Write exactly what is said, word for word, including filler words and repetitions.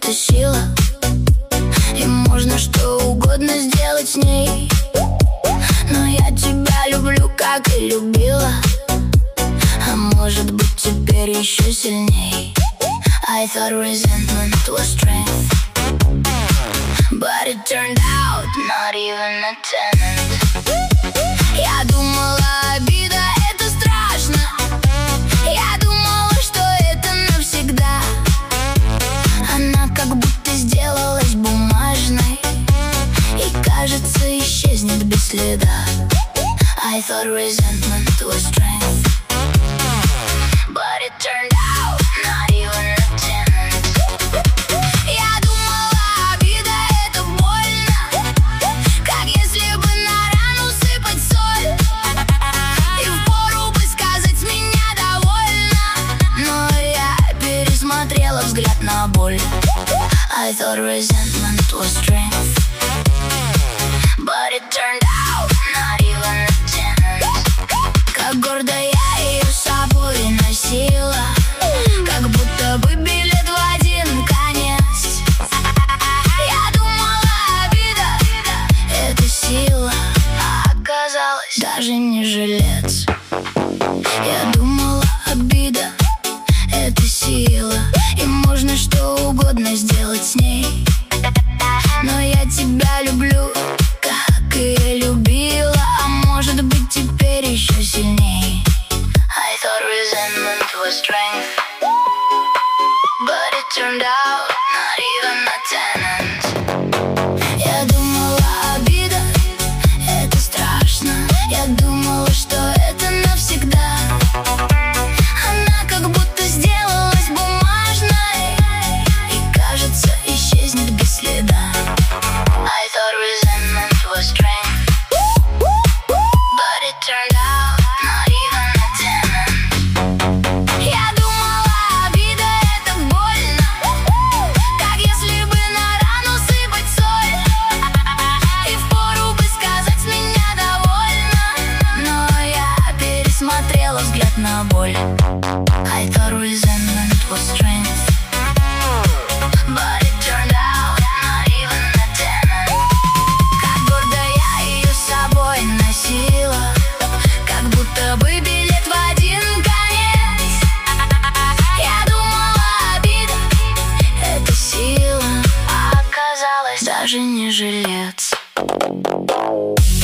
это сила, и можно что угодно сделать с ней. Но я тебя люблю, как и любила, а может быть теперь еще сильней. I thought resentment was strength, but it turned out not even a tenant. Я думала, обида — это страшно. Я думала, что это навсегда. Она как будто сделалась бумажной и, кажется, исчезнет без следа. I thought resentment was strength, but it turned out not even a tenant. Я думала, обида — это больно, как если бы на рану сыпать соль, и впору бы сказать «с меня довольно». Но я пересмотрела взгляд на боль. I thought resentment was strength, but it turned out not even a tenant. Как гордо я ее с собой носила, как будто бы билет в один конец. Я думала, обида — это сила, а оказалось даже не жилец. Я думала, обида — это сила, и можно что угодно сделать с ней. Но я тебя люблю, как и я любила, а может быть теперь еще сильней. I thought resentment was strength, but it turned out not even a tenant. Я думала, обида — это страшно. Я думала, что это навсегда. Она как будто сделалась бумажной и, кажется, исчезнет без следа. I thought resentment was strength, but it turned out not even a tenant. Я думала, обида — это больно, как если бы на рану сыпать соль, и впору бы сказать «с меня довольно». Но я пересмотрела взгляд на боль. I thought resentment was strength, but it turned out not even a tenant. Как гордо я ее с собой носила, как будто бы билет в один конец. Я думала, обида — это сила, а оказалось даже не жилец.